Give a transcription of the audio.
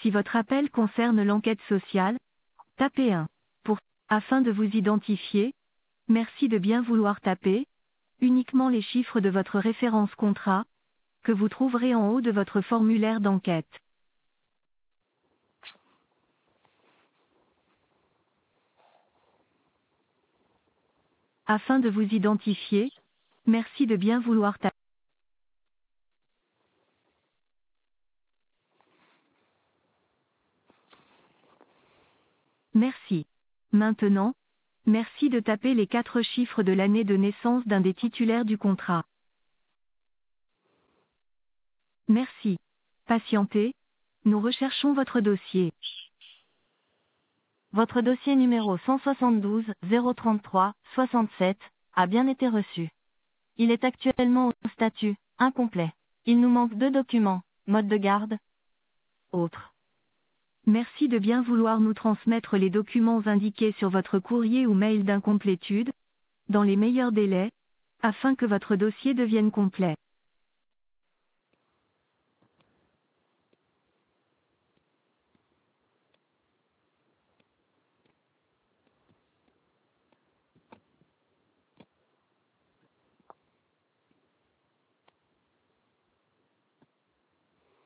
Si votre appel concerne l'enquête sociale, tapez 1. Afin de vous identifier, merci de bien vouloir taper uniquement les chiffres de votre référence contrat, que vous trouverez en haut de votre formulaire d'enquête. Afin de vous identifier, merci de bien vouloir taper. Merci. Maintenant, merci de taper les 4 chiffres de l'année de naissance d'un des titulaires du contrat. Merci. Patientez, nous recherchons votre dossier. Votre dossier numéro 172 033 67 a bien été reçu. Il est actuellement au statut incomplet. Il nous manque 2 documents, mode de garde, autres. Merci de bien vouloir nous transmettre les documents indiqués sur votre courrier ou mail d'incomplétude, dans les meilleurs délais, afin que votre dossier devienne complet.